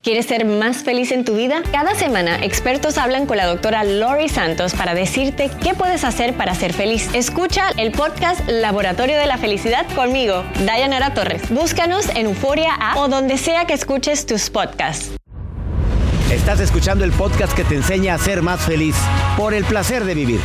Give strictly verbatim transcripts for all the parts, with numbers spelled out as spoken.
¿Quieres ser más feliz en tu vida? Cada semana, expertos hablan con la doctora Lori Santos para decirte qué puedes hacer para ser feliz. Escucha el podcast Laboratorio de la Felicidad conmigo, Dayanara Torres. Búscanos en Euforia App o donde sea que escuches tus podcasts. Estás escuchando el podcast que te enseña a ser más feliz por el placer de vivir.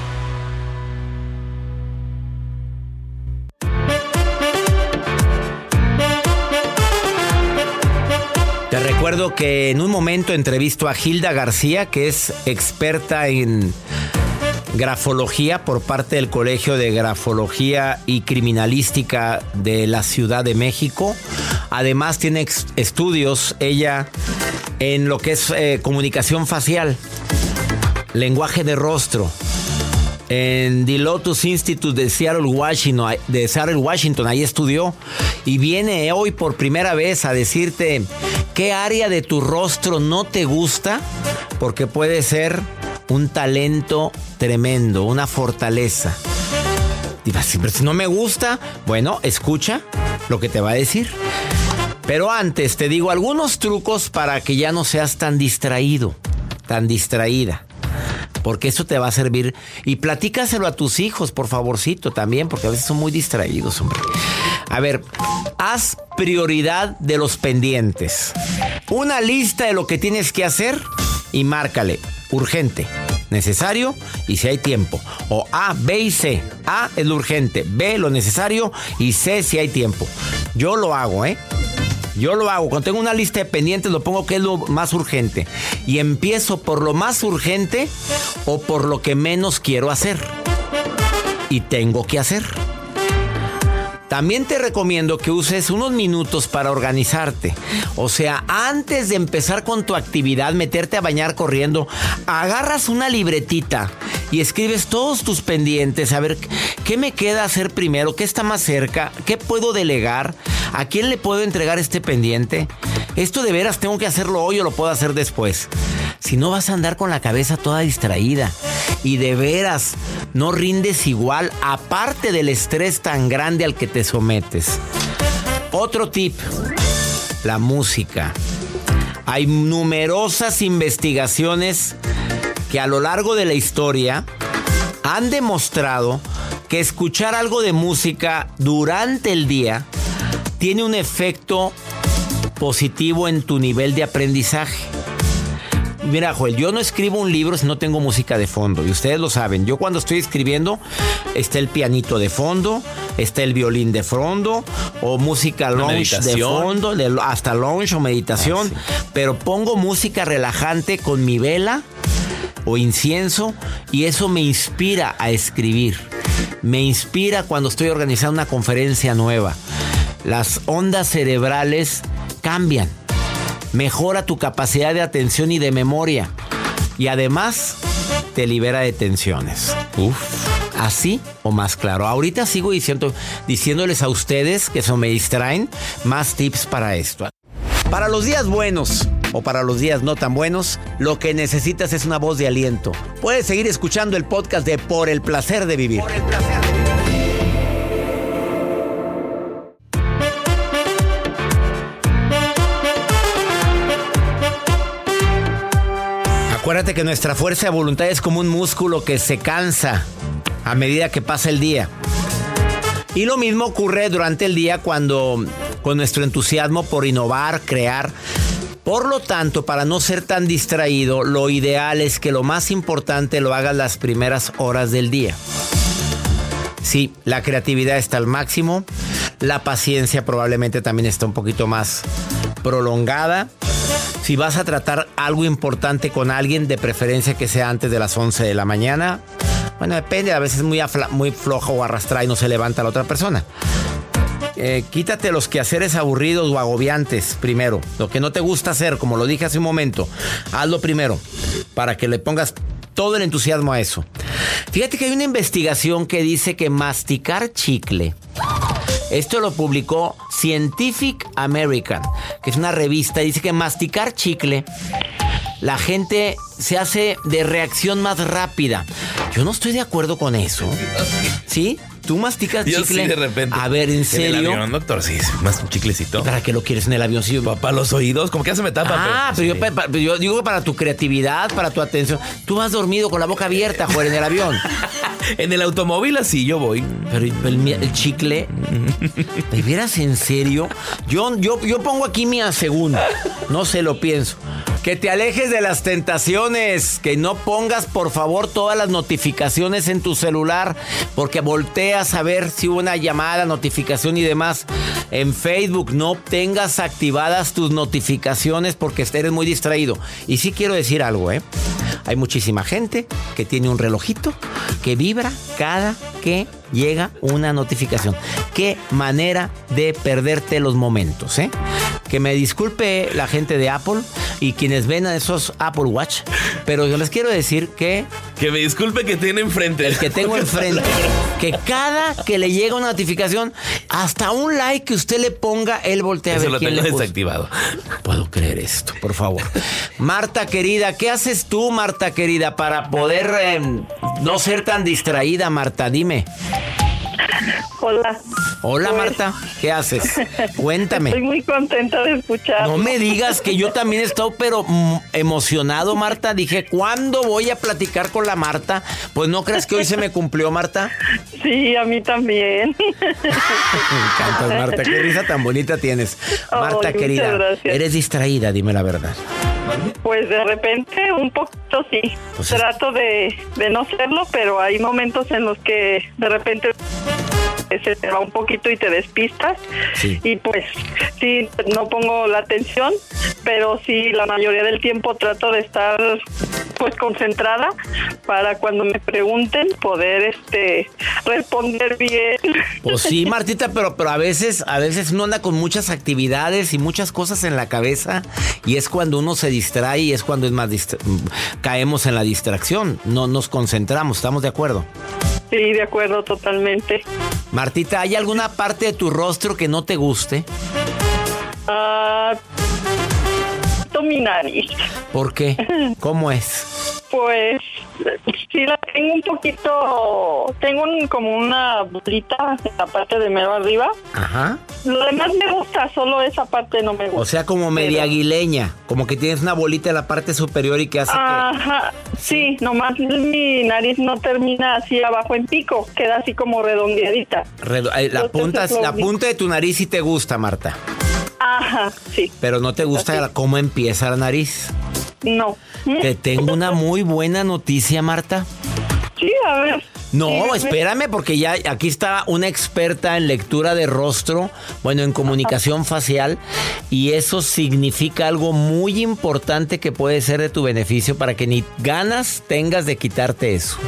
Te recuerdo que en un momento entrevisto a Hilda García, que es experta en grafología por parte del Colegio de Grafología y Criminalística de la Ciudad de México. Además tiene ex- estudios ella en lo que es eh, comunicación facial, lenguaje de rostro, en The Lotus Institute de Seattle, Washington, de Seattle, Washington, ahí estudió y viene hoy por primera vez a decirte qué área de tu rostro no te gusta, porque puede ser un talento tremendo, una fortaleza. Pero si no me gusta, bueno, escucha lo que te va a decir. Pero antes te digo algunos trucos para que ya no seas tan distraído, tan distraída. Porque eso te va a servir. Y platícaselo a tus hijos, por favorcito, también, porque a veces son muy distraídos, hombre. A ver, haz prioridad de los pendientes. Una lista de lo que tienes que hacer y márcale. Urgente, necesario y si hay tiempo. O A, B y C. A es lo urgente, B lo necesario y C si hay tiempo. Yo lo hago, ¿eh? Yo lo hago. Cuando tengo una lista de pendientes, lo pongo que es lo más urgente. Y empiezo por lo más urgente o por lo que menos quiero hacer. Y tengo que hacer. También te recomiendo que uses unos minutos para organizarte. O sea, antes de empezar con tu actividad, meterte a bañar corriendo, agarras una libretita y escribes todos tus pendientes. A ver, ¿qué me queda hacer primero? ¿Qué está más cerca? ¿Qué puedo delegar? ¿A quién le puedo entregar este pendiente? ¿Esto de veras tengo que hacerlo hoy o lo puedo hacer después? Si no, vas a andar con la cabeza toda distraída. Y de veras, no rindes igual, aparte del estrés tan grande al que te sometes. Otro tip, la música. Hay numerosas investigaciones que a lo largo de la historia han demostrado que escuchar algo de música durante el día tiene un efecto positivo en tu nivel de aprendizaje. Mira, Joel, yo no escribo un libro si no tengo música de fondo. Y ustedes lo saben. Yo cuando estoy escribiendo, está el pianito de fondo, está el violín de fondo, o música lounge de fondo, hasta lounge o meditación. Ah, sí. Pero pongo música relajante con mi vela o incienso y eso me inspira a escribir. Me inspira cuando estoy organizando una conferencia nueva. Las ondas cerebrales cambian. Mejora tu capacidad de atención y de memoria. Y además, te libera de tensiones. Uf. Así o más claro. Ahorita sigo diciendo, diciéndoles a ustedes que eso me distraen más tips para esto. Para los días buenos o para los días no tan buenos, lo que necesitas es una voz de aliento. Puedes seguir escuchando el podcast de Por el Placer de Vivir. Por el placer de vivir. Acuérdate que nuestra fuerza de voluntad es como un músculo que se cansa a medida que pasa el día. Y lo mismo ocurre durante el día cuando con nuestro entusiasmo por innovar, crear. Por lo tanto, para no ser tan distraído, lo ideal es que lo más importante lo hagas las primeras horas del día. Sí, la creatividad está al máximo. La paciencia probablemente también está un poquito más prolongada. Si vas a tratar algo importante con alguien, de preferencia que sea antes de las once de la mañana. Bueno, depende, a veces es muy, afla, muy flojo o arrastrada y no se levanta la otra persona. Eh, quítate los quehaceres aburridos o agobiantes primero. Lo que no te gusta hacer, como lo dije hace un momento, hazlo primero para que le pongas todo el entusiasmo a eso. Fíjate que hay una investigación que dice que masticar chicle, esto lo publicó Scientific American, que es una revista, dice que masticar chicle, la gente se hace de reacción más rápida. Yo no estoy de acuerdo con eso. ¿Sí? ¿Tú masticas Yo chicle? sí, de repente. A ver, ¿en serio? En el avión, doctor, sí, más un chiclecito. ¿Y para qué lo quieres en el avioncillo? Para los oídos, como que ya se me tapa. Ah, pero, pero, yo, pa, pero yo digo para tu creatividad, para tu atención. Tú vas dormido con la boca abierta, Joel, en el avión. En el automóvil así yo voy. Pero el, el chicle, ¿te vieras en serio? Yo, yo, yo pongo aquí mi segunda. No se lo pienso. Que te alejes de las tentaciones. Que no pongas, por favor, todas las notificaciones en tu celular. Porque volteas a ver si hubo una llamada, notificación y demás. En Facebook no tengas activadas tus notificaciones porque eres muy distraído. Y sí quiero decir algo, ¿eh? Hay muchísima gente que tiene un relojito que vibra cada que llega una notificación. Qué manera de perderte los momentos, ¿eh? Que me disculpe la gente de Apple y quienes ven a esos Apple Watch, pero yo les quiero decir que... Que me disculpe que tiene enfrente. El que tengo enfrente. Que cada que le llega una notificación, hasta un like que usted le ponga, él voltea a ver quién le puso. Eso lo tengo desactivado. No puedo creer esto, por favor. Marta querida, ¿qué haces tú, Marta querida, para poder eh, no ser tan distraída, Marta? Dime. Hola. Hola, pues, Marta, ¿qué haces? Cuéntame. Estoy muy contenta de escuchar. No me digas que yo también estoy pero mm, emocionado, Marta. Dije, ¿cuándo voy a platicar con la Marta? Pues no crees que hoy se me cumplió, Marta. Sí, a mí también. Me encantas, Marta. Qué risa tan bonita tienes. Marta, Ay, querida, gracias. eres distraída, dime la verdad. Pues de repente un poquito sí. Pues Trato de, de no serlo, pero hay momentos en los que de repente se te va un poquito y te despistas. Sí. Y pues sí, no pongo la atención, pero sí la mayoría del tiempo trato de estar pues concentrada para cuando me pregunten poder este responder bien. Pues sí, Martita, pero, pero a veces, a veces uno anda con muchas actividades y muchas cosas en la cabeza y es cuando uno se distrae y es cuando es más distra- caemos en la distracción, no nos concentramos, ¿estamos de acuerdo? Sí, de acuerdo, totalmente. Martita, ¿hay alguna parte de tu rostro que no te guste? Ah, mi nariz. ¿Por qué? ¿Cómo es? Pues sí la tengo un poquito, tengo un, como una bolita en la parte de mero arriba. Ajá. Lo demás me gusta, solo esa parte no me gusta. O sea, como media Pero... aguileña, como que tienes una bolita en la parte superior y que hace Ajá, que... sí, nomás mi nariz no termina así abajo en pico, queda así como redondeadita. Redo... La, punta, la punta de tu nariz sí te gusta, Marta. Ajá, sí. Pero no te gusta la, cómo empieza la nariz. No. Te tengo una muy buena noticia, Marta. Sí, a ver. No, sí, espérame, porque ya aquí está una experta en lectura de rostro, bueno, en comunicación facial, y eso significa algo muy importante que puede ser de tu beneficio para que ni ganas tengas de quitarte eso.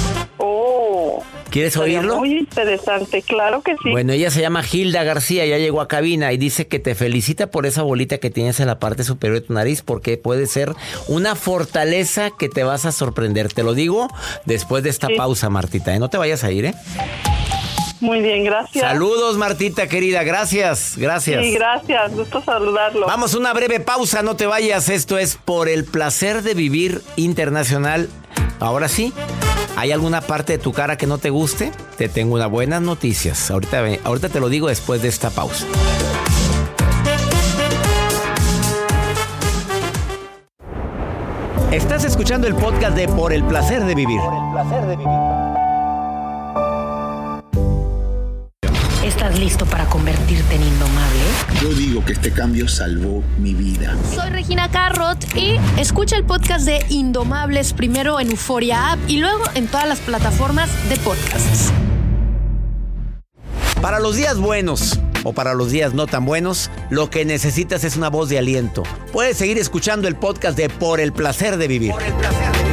Oh. ¿Quieres oírlo? Muy interesante, claro que sí. Bueno, ella se llama Hilda García, ya llegó a cabina y dice que te felicita por esa bolita que tienes en la parte superior de tu nariz porque puede ser una fortaleza que te vas a sorprender. Te lo digo después de esta sí. pausa, Martita, ¿eh? No te vayas a ir, ¿eh? Muy bien, gracias. Saludos, Martita, querida. Gracias, gracias. Sí, gracias. Gusto saludarlo. Vamos a una breve pausa, no te vayas. Esto es Por el Placer de Vivir Internacional. Ahora sí, ¿hay alguna parte de tu cara que no te guste? Te tengo unas buenas noticias. Ahorita, ahorita te lo digo después de esta pausa. Estás escuchando el podcast de Por el Placer de Vivir. Por el Placer de Vivir. ¿Estás listo para convertirte en indomable? Yo digo que este cambio salvó mi vida. Soy Regina Carrot y escucha el podcast de Indomables primero en Euforia App y luego en todas las plataformas de podcasts. Para los días buenos o para los días no tan buenos, lo que necesitas es una voz de aliento. Puedes seguir escuchando el podcast de Por el Placer de Vivir. Por el placer de vivir.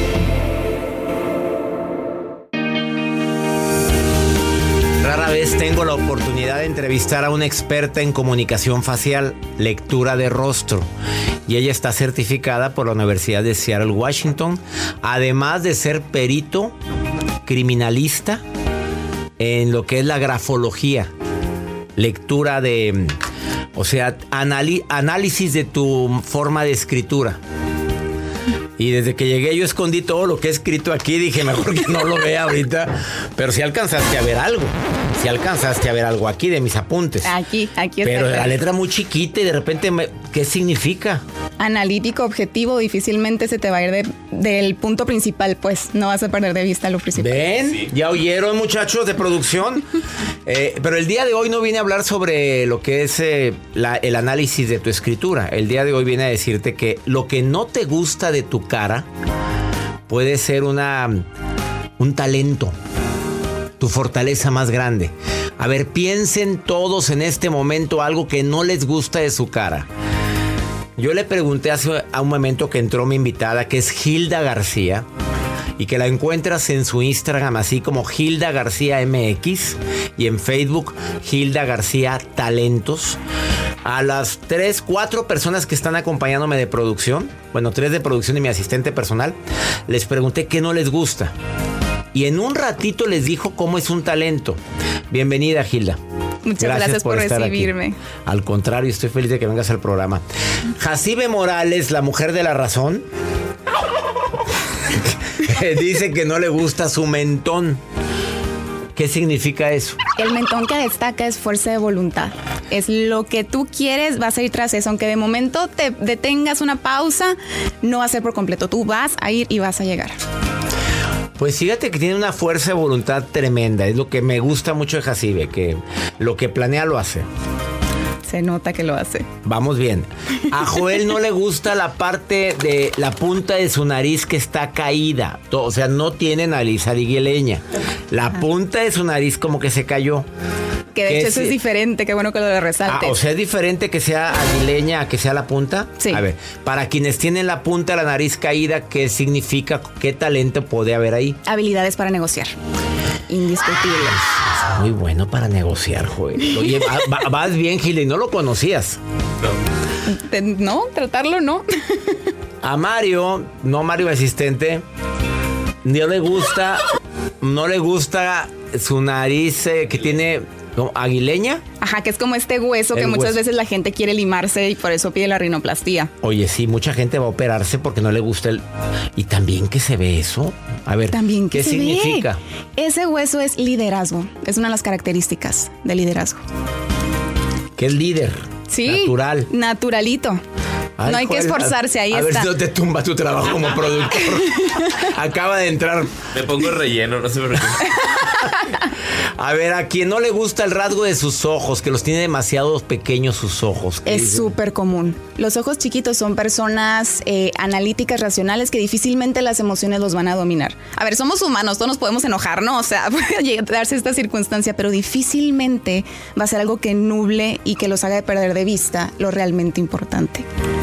Rara vez tengo la oportunidad de entrevistar a una experta en comunicación facial, lectura de rostro. Y ella está certificada por la Universidad de Seattle, Washington, además de ser perito criminalista en lo que es la grafología, lectura de, o sea, anali- análisis de tu forma de escritura. Y desde que llegué yo escondí todo lo que he escrito aquí. Dije, mejor que no lo vea ahorita. Pero si alcanzaste a ver algo. Si alcanzaste a ver algo aquí de mis apuntes. Aquí, aquí está. Pero la letra muy chiquita y de repente, me, ¿qué significa? Analítico, objetivo, difícilmente se te va a ir de, del punto principal, pues no vas a perder de vista lo principal. ¿Ven? Sí. ¿Ya oyeron, muchachos de producción? eh, pero el día de hoy no vine a hablar sobre lo que es eh, la, el análisis de tu escritura. El día de hoy viene a decirte que lo que no te gusta de tu cara puede ser una, un talento, tu fortaleza más grande. A ver, piensen todos en este momento algo que no les gusta de su cara. Yo le pregunté hace a un momento que entró mi invitada, que es Hilda García, y que la encuentras en su Instagram así como Hilda García M X y en Facebook Hilda García Talentos. A las tres, cuatro personas que están acompañándome de producción, bueno, tres de producción y mi asistente personal, les pregunté qué no les gusta. Y en un ratito les dijo cómo es un talento. Bienvenida, Hilda. Muchas gracias, gracias por, por recibirme. Aquí. Al contrario, estoy feliz de que vengas al programa. Jacibe Morales, la mujer de la razón, dice que no le gusta su mentón. ¿Qué significa eso? El mentón que destaca es fuerza de voluntad. Es lo que tú quieres, vas a ir tras eso. Aunque de momento te detengas una pausa, no va a ser por completo. Tú vas a ir y vas a llegar. Pues fíjate que tiene una fuerza de voluntad tremenda. Es lo que me gusta mucho de Jacibe, que lo que planea lo hace. Se nota que lo hace. Vamos bien. A Joel no le gusta la parte de la punta de su nariz que está caída. O sea, no tiene nariz aguileña. La punta de su nariz como que se cayó. Que de hecho eso es diferente, qué bueno que lo resaltes. Ah, o sea, es diferente que sea aguileña a que sea la punta. Sí. A ver, para quienes tienen la punta de la nariz caída, ¿qué significa? ¿Qué talento puede haber ahí? Habilidades para negociar. Indiscutibles. Es muy bueno para negociar, Joel. Oye, va, vas bien, Gil, y no lo conocías. No. No, tratarlo no. A Mario, no Mario asistente, no le gusta, no le gusta su nariz eh, que tiene... ¿No? ¿Aguileña? Ajá, que es como este hueso el que muchas hueso. veces la gente quiere limarse y por eso pide la rinoplastia. Oye, sí, mucha gente va a operarse porque no le gusta el... ¿Y también que se ve eso? A ver, ¿también ¿qué significa? Ve? Ese hueso es liderazgo. Es una de las características del liderazgo. ¿Qué es líder? Sí, natural. Naturalito. Ay, no hay Joel, que esforzarse, ahí a, a está. A ver si no te tumba tu trabajo como productor. Acaba de entrar. Me pongo relleno, no se me preocupe. A ver, a quien no le gusta el rasgo de sus ojos, que los tiene demasiado pequeños sus ojos. Es súper común. Los ojos chiquitos son personas eh, analíticas, racionales, que difícilmente las emociones los van a dominar. A ver, somos humanos, todos nos podemos enojar, ¿no? O sea, puede darse esta circunstancia, pero difícilmente va a ser algo que nuble y que los haga de perder de vista lo realmente importante.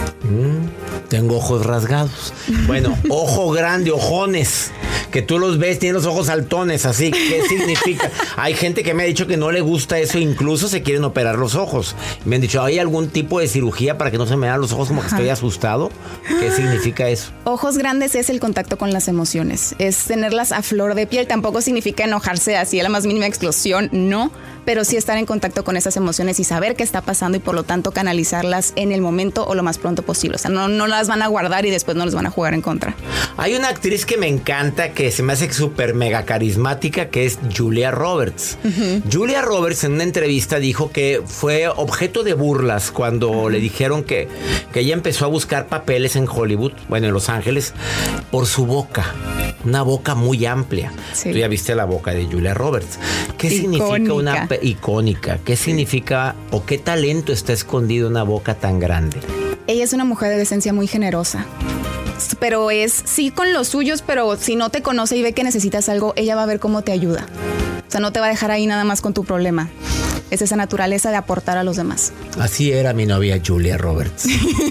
Mm, tengo ojos rasgados. Bueno, ojo grande, ojones. Que tú los ves, tienen los ojos saltones, así. ¿Qué significa? Hay gente que me ha dicho que no le gusta eso, incluso se quieren operar los ojos. Me han dicho, ¿hay algún tipo de cirugía para que no se me vean los ojos como que estoy asustado? ¿Qué significa eso? Ojos grandes es el contacto con las emociones, es tenerlas a flor de piel. Tampoco significa enojarse así a la más mínima explosión, no, pero sí estar en contacto con esas emociones y saber qué está pasando y por lo tanto canalizarlas en el momento o lo más pronto posible. O sea, no, no las van a guardar y después no les van a jugar en contra. Hay una actriz que me encanta, que se me hace súper mega carismática, que es Julia Roberts. Uh-huh. Julia Roberts en una entrevista dijo que fue objeto de burlas cuando uh-huh. le dijeron que, que ella empezó a buscar papeles en Hollywood, bueno, en Los Ángeles, por su boca. Una boca muy amplia. Sí. Tú ya viste la boca de Julia Roberts. ¿Qué icónica. significa una pe- icónica? ¿Qué sí. significa o qué talento está escondido en una boca tan grande? Ella es una mujer de esencia muy generosa. Pero es, sí, con los suyos, pero si no te conoce y ve que necesitas algo, ella va a ver cómo te ayuda. O sea, no te va a dejar ahí nada más con tu problema. Es esa naturaleza de aportar a los demás. Así era mi novia Julia Roberts.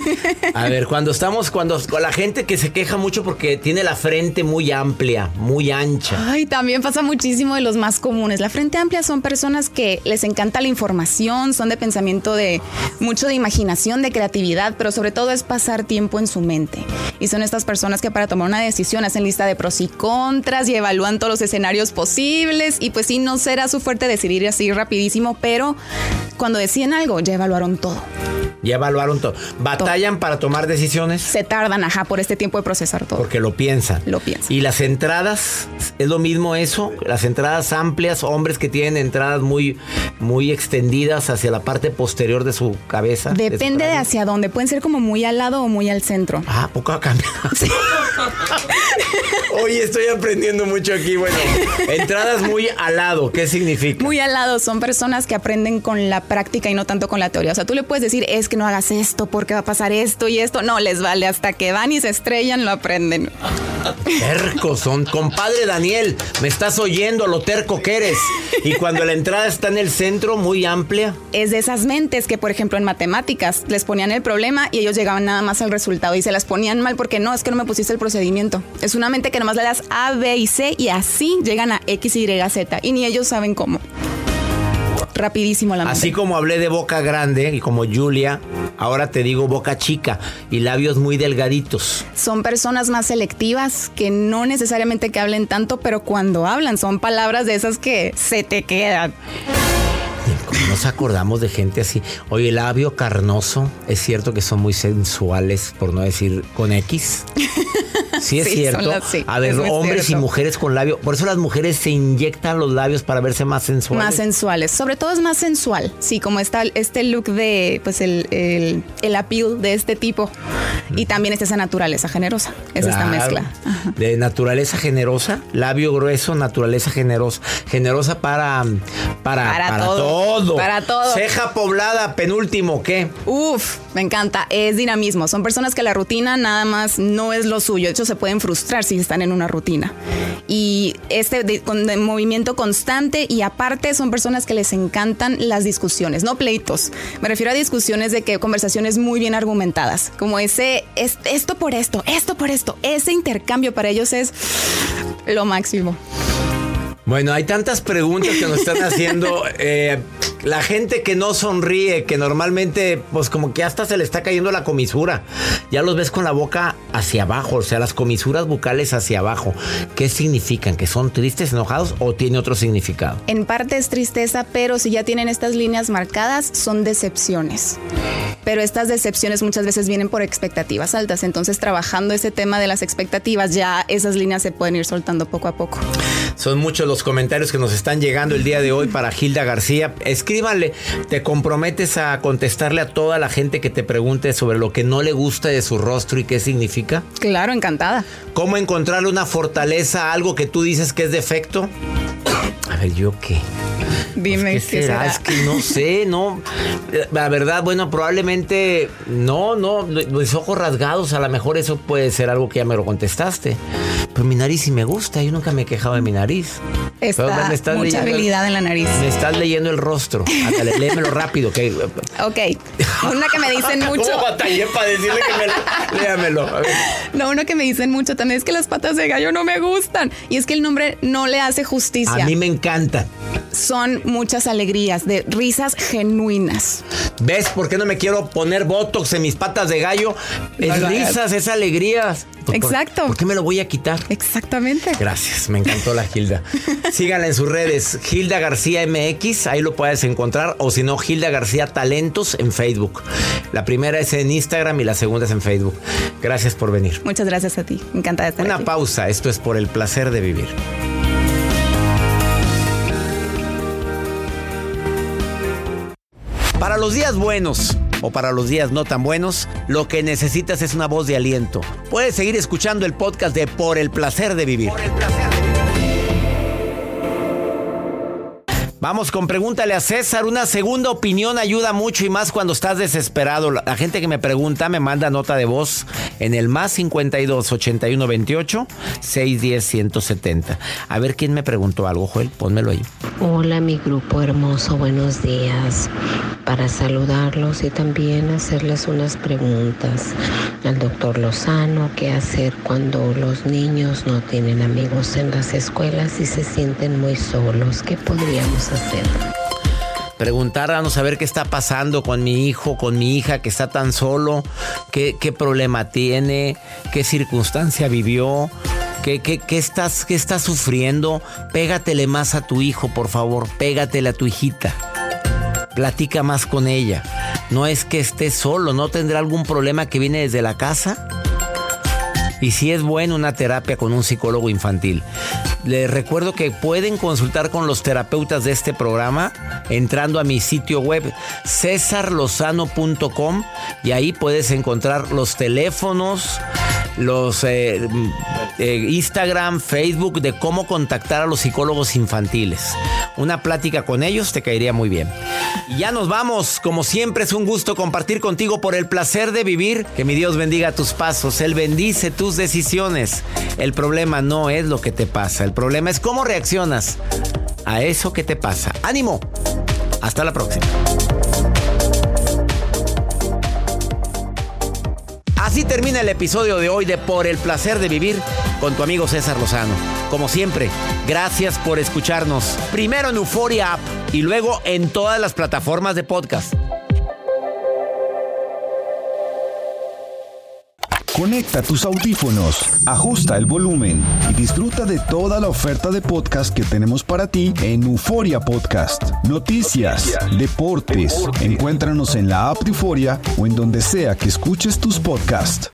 A ver, cuando estamos, cuando con la gente que se queja mucho porque tiene la frente muy amplia, muy ancha. Ay, también pasa muchísimo de los más comunes. La frente amplia son personas que les encanta la información, son de pensamiento de mucho de imaginación, de creatividad, pero sobre todo es pasar tiempo en su mente. Y son estas personas que para tomar una decisión hacen lista de pros y contras y evalúan todos los escenarios posibles. Y pues sí, no será su fuerte decidir así rapidísimo, pero cuando deciden algo ya evaluaron todo. Ya evaluaron todo. ¿Batallan todo. para tomar decisiones? Se tardan, ajá, por este tiempo de procesar todo. Porque lo piensan. Lo piensan. ¿Y las entradas? ¿Es lo mismo eso? Las entradas amplias, hombres que tienen entradas muy, muy extendidas hacia la parte posterior de su cabeza. Depende de, de hacia dónde. Pueden ser como muy al lado o muy al centro. Ah, poco ha cambiado. Sí. Oye, estoy aprendiendo mucho aquí. Bueno, entradas muy al lado, ¿qué significa? Muy al lado, son personas que aprenden con la práctica y no tanto con la teoría. O sea, tú le puedes decir, es que no hagas esto porque va a pasar esto y esto. No, les vale, hasta que van y se estrellan, lo aprenden. Tercos son. Compadre Daniel, me estás oyendo lo terco que eres. Y cuando la entrada está en el centro, muy amplia. Es de esas mentes que, por ejemplo, en matemáticas les ponían el problema y ellos llegaban nada más al resultado y se las ponían mal porque no, es que no me pusiste el procedimiento. Es una mente que nomás le das A, B y C y así llegan a X, Y, Z y ni ellos saben cómo. Rapidísimo la mente. Así como hablé de boca grande y como Julia, ahora te digo boca chica y labios muy delgaditos. Son personas más selectivas que no necesariamente que hablen tanto, pero cuando hablan son palabras de esas que se te quedan. ¿Cómo nos acordamos de gente así? Oye, el labio carnoso, es cierto que son muy sensuales, por no decir con X. Sí, es sí, cierto. Las, sí, a ver, hombres cierto. y mujeres con labio. Por eso las mujeres se inyectan los labios para verse más sensuales. Más sensuales. Sobre todo es más sensual. Sí, como está este look de, pues, el, el, el appeal de este tipo. Y también está esa naturaleza generosa. Es claro, esta mezcla. Ajá. De naturaleza generosa, labio grueso, naturaleza generosa. Generosa para, para, para, para todo, todo. Para todo. Ceja poblada, penúltimo, ¿qué? Uf, me encanta. Es dinamismo. Son personas que la rutina nada más no es lo suyo. De hecho, se pueden frustrar si están en una rutina. Y este de, con, de movimiento constante y aparte son personas que les encantan las discusiones, no pleitos. Me refiero a discusiones de que conversaciones muy bien argumentadas, como ese es, esto por esto, esto por esto. Ese intercambio para ellos es lo máximo. Bueno, hay tantas preguntas que nos están haciendo. Eh, la gente que no sonríe, que normalmente, pues como que hasta se le está cayendo la comisura. Ya los ves con la boca hacia abajo, o sea, las comisuras bucales hacia abajo. ¿Qué significan? ¿Que son tristes, enojados o tiene otro significado? En parte es tristeza, pero si ya tienen estas líneas marcadas, son decepciones. Pero estas decepciones muchas veces vienen por expectativas altas. Entonces, trabajando ese tema de las expectativas, ya esas líneas se pueden ir soltando poco a poco. Son muchos los comentarios que nos están llegando el día de hoy para Hilda García. Escríbanle, ¿te comprometes a contestarle a toda la gente que te pregunte sobre lo que no le gusta de su rostro y qué significa? Claro, encantada. ¿Cómo encontrarle una fortaleza a algo que tú dices que es defecto? A ver, ¿yo qué? Dime, pues, ¿qué, ¿qué será? será? Es que no sé, no. La verdad, bueno, probablemente no, no. Mis ojos rasgados, a lo mejor eso puede ser algo que ya me lo contestaste. Pero mi nariz sí me gusta, yo nunca me he quejado de mi nariz. Está me estás mucha leyendo, habilidad en la nariz. Me estás leyendo el rostro. Ándale, léemelo rápido. Okay. Ok. Una que me dicen mucho. ¿Cómo batallé para decirle que me lo... Léamelo. A ver. No, uno que me dicen mucho también es que las patas de gallo no me gustan. Y es que el nombre no le hace justicia. A mí me encantan. Son muchas alegrías, de risas genuinas. ¿Ves por qué no me quiero poner botox en mis patas de gallo? Es no risas, es alegrías. Exacto. ¿Por, ¿Por qué me lo voy a quitar? Exactamente. Gracias, me encantó la Hilda. Síganla en sus redes, Hilda García M X, ahí lo puedes encontrar. O si no, Hilda García Talentos en Facebook. La primera es en Instagram y la segunda es en Facebook. Gracias por venir. Muchas gracias a ti, encantada de estar Una aquí. Una pausa, esto es Por el Placer de Vivir. Para los días buenos o para los días no tan buenos, lo que necesitas es una voz de aliento. Puedes seguir escuchando el podcast de Por el Placer de Vivir. Por el placer de vivir. Vamos con Pregúntale a César. Una segunda opinión ayuda mucho y más cuando estás desesperado. La gente que me pregunta me manda nota de voz en el más cincuenta y dos, ochenta y uno, veintiocho, seiscientos diez, ciento setenta. A ver quién me preguntó algo, Joel. Pónmelo ahí. Hola, mi grupo hermoso. Buenos días. Para saludarlos y también hacerles unas preguntas al doctor Lozano. ¿Qué hacer cuando los niños no tienen amigos en las escuelas y se sienten muy solos? ¿Qué podríamos hacer? Preguntarnos a ver qué está pasando con mi hijo, con mi hija que está tan solo, qué, qué problema tiene, qué circunstancia vivió, qué, qué, qué, estás, qué estás sufriendo. Pégatele más a tu hijo, por favor, pégatele a tu hijita. platica más con ella. No es que esté solo, ¿no tendrá algún problema que viene desde la casa? Y si es bueno una terapia con un psicólogo infantil. Les recuerdo que pueden consultar con los terapeutas de este programa entrando a mi sitio web cesar lozano punto com y ahí puedes encontrar los teléfonos, los eh, eh, Instagram, Facebook de cómo contactar a los psicólogos infantiles. Una plática con ellos te caería muy bien. Y ya nos vamos. Como siempre es un gusto compartir contigo por el placer de vivir. Que mi Dios bendiga tus pasos. Él bendice tus decisiones. El problema no es lo que te pasa. El problema es cómo reaccionas a eso que te pasa. ¡Ánimo! Hasta la próxima. Así termina el episodio de hoy de Por el placer de vivir con tu amigo César Lozano. Como siempre, gracias por escucharnos. Primero en Euforia App y luego en todas las plataformas de podcast. Conecta tus audífonos, ajusta el volumen y disfruta de toda la oferta de podcast que tenemos para ti en Euforia Podcast. Noticias, deportes, encuéntranos en la app de Euforia o en donde sea que escuches tus podcasts.